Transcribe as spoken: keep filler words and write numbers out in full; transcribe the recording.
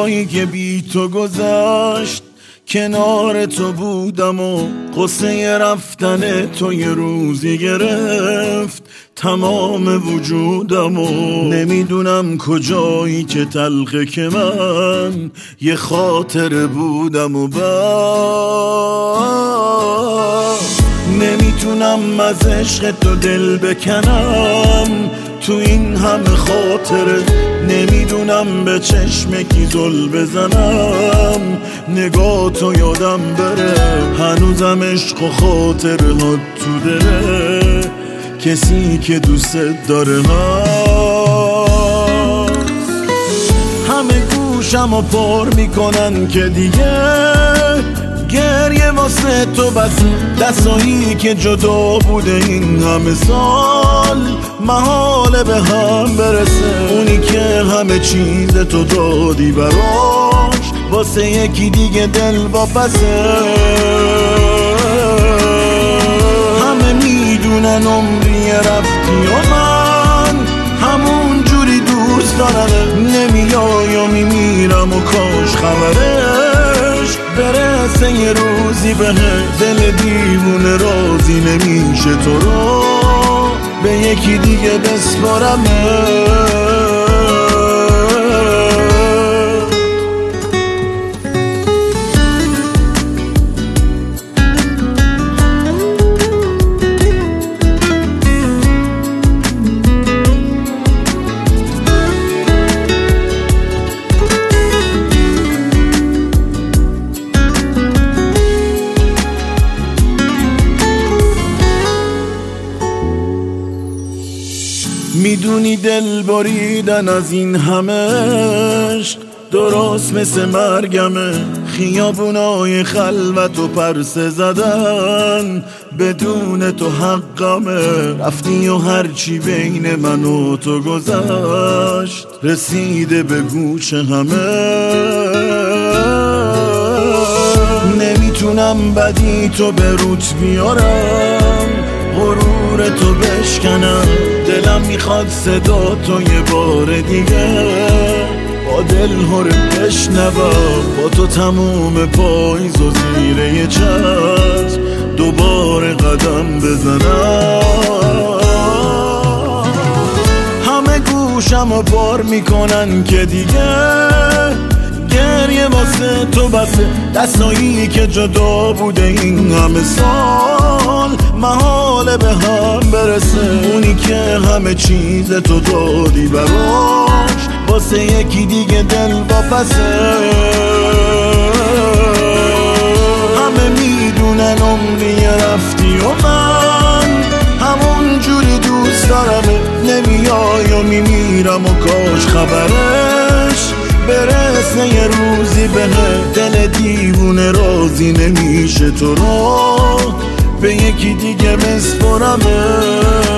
روزایی که بی تو گذشت کنار تو بودم و قصه رفتن تو یه روزی گرفت تمام وجودم و نمیدونم کجایی که تلخه که من یه خاطر بودم و بعد نمیتونم از عشق تو دل بکنم تو این همه خاطره نمیدونم به چشم کی زل بزنم نگاه تو یادم بره هنوزم عشق و خاطره ها تو دله کسی که دوست داره هست همه گوشم و پر میکنن که دیگه گریه واسه تو بس دستایی که جدا بوده این همه سال محاله به هم برسه اونی که همه چیز تو دادی براش واسه یکی دیگه دل واپسه همه میدونن عمری رفتی و من همون جوری دوست دارم نمیای و میمیرم و کاش خبرش برسه یه روزی به دل دیوونه راضی نمیشه تو رو به یکی دیگه بسپارمه میدونی دل بریدن از این همه عشق درست مثل مرگمه خیابونای خلوت و پرسه زدن بدون تو حقمه رفتی و هرچی بین من و تو گذشت رسیده به گوش همه نمیتونم بدی تو به روت بیارم غرور تو بشکنم دلم میخواد صدا تو یه بار دیگه با دل هره بشنوم با تو تموم پاییز و زیر یه چشم دوباره قدم بزنم همه گوشم و بار میکنن که دیگه گریه واسه تو بسه دستایی که جدا بوده این همه سال محاله به هم برسه اونی که همه چیز تو دادی براش واسه یکی دیگه دل واپسه همه میدونن عمری رفتی و من همون جوری دوست دارم نمیای و میمیرم و کاش خبرش برسه یه روزی به دل دیوونه راضی نمیشه تو رو به یکی دیگه بسپارمه